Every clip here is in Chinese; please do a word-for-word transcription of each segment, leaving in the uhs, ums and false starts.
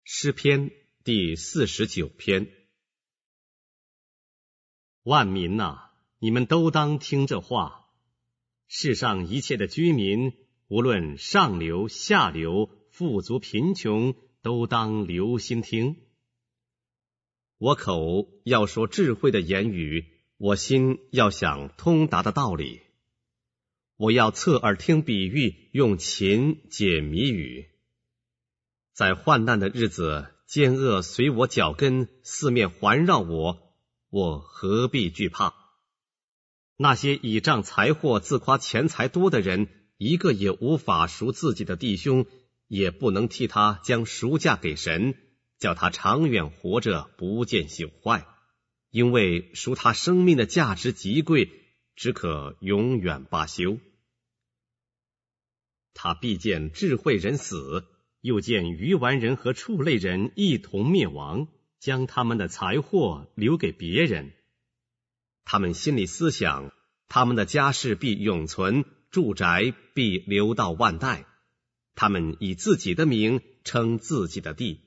诗篇第四十九篇。万民哪、啊，你们都当听这话。世上一切的居民，无论上流下流，富足贫穷，都当留心听。我口要说智慧的言语，我心要想通达的道理。我要侧耳听比喻，用琴解谜语。在患难的日子，奸恶随我脚跟，四面环绕我，我何必惧怕？那些倚仗财货自夸钱财多的人，一个也无法赎自己的弟兄，也不能替他将赎价给神，叫他长远活着，不见朽坏。因为赎他生命的价值极贵，只可永远罢休。他必见智慧人死，又见愚顽人和畜类人一同灭亡，将他们的财货留给别人。他们心里思想，他们的家世必永存，住宅必留到万代。他们以自己的名称自己的地。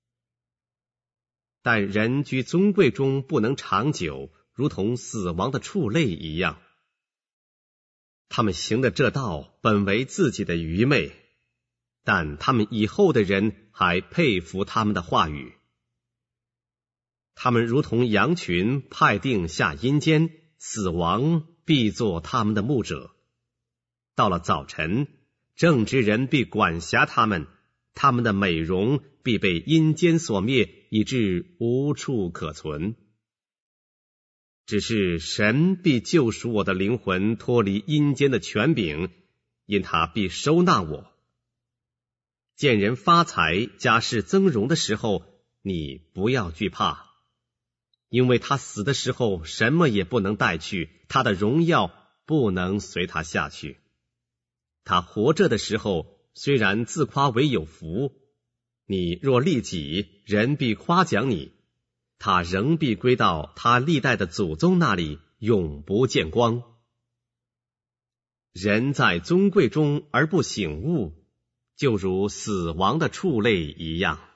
但人居尊贵中不能长久，如同死亡的畜类一样。他们行的这道本为自己的愚昧，但他们以后的人还佩服他们的话语。他们如同羊群派定下阴间，死亡必做他们的牧者。到了早晨，正直人必管辖他们，他们的美容必被阴间所灭，以致无处可存。只是神必救赎我的灵魂，脱离阴间的权柄，因他必收纳我。见人发财，家世增荣的时候，你不要惧怕，因为他死的时候什么也不能带去，他的荣耀不能随他下去。他活着的时候，虽然自夸为有福，你若利己，人必夸奖你，他仍必归到他历代的祖宗那里，永不见光。人在尊贵中而不醒悟，就如死亡的畜类一样。